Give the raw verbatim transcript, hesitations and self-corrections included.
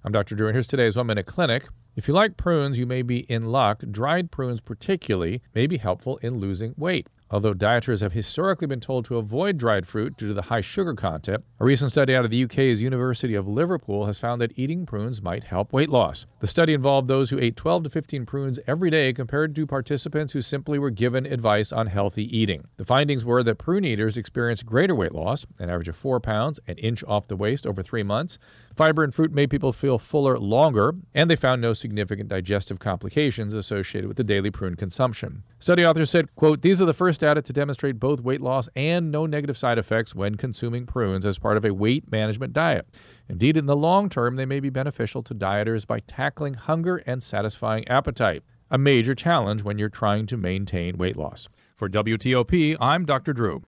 I'm Doctor Drew, and here's today's One Minute Clinic. If you like prunes, you may be in luck. Dried prunes particularly may be helpful in losing weight. Although dieters have historically been told to avoid dried fruit due to the high sugar content, a recent study out of the U K's University of Liverpool has found that eating prunes might help weight loss. The study involved those who ate twelve to fifteen prunes every day compared to participants who simply were given advice on healthy eating. The findings were that prune eaters experienced greater weight loss, an average of four pounds, an inch off the waist over three months. Fiber in fruit made people feel fuller longer, and they found no significant digestive complications associated with the daily prune consumption. Study authors said, quote, "These are the first data to demonstrate both weight loss and no negative side effects when consuming prunes as part of a weight management diet. Indeed, in the long term, they may be beneficial to dieters by tackling hunger and satisfying appetite, a major challenge when you're trying to maintain weight loss." For W T O P, I'm Doctor Drew.